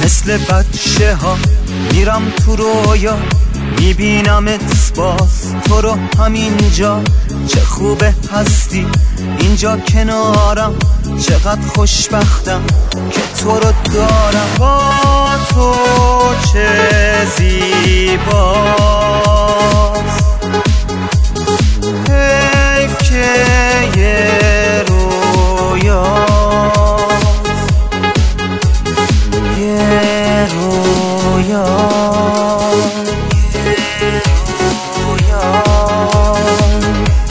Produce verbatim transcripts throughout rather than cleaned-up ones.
مثل بچه ها میرم تو رویا، میبینمت باز تو رو همینجا. چه خوبه هستی اینجا کنارم، چقدر خوشبختم که تو رو دارم. با تو چه زیباست، حیف که یه رویاست، یه رویاست، یه رویاست.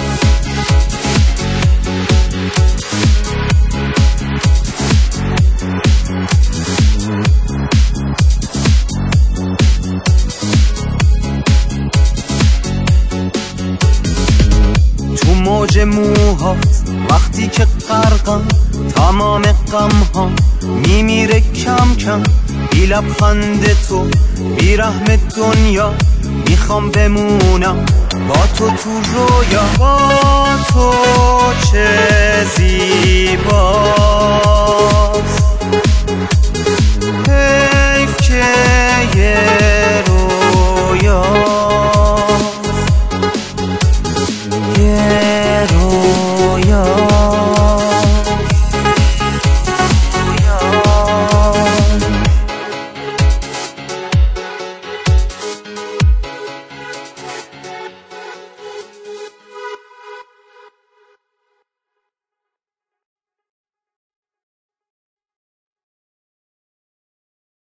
تو موج موهات وقتی که غرقم، تمام غم ها میمیره کم کم. بی لبخند تو بی رحم دنیا، میخوام بمونم با تو تو رویا. با تو چه زیباست،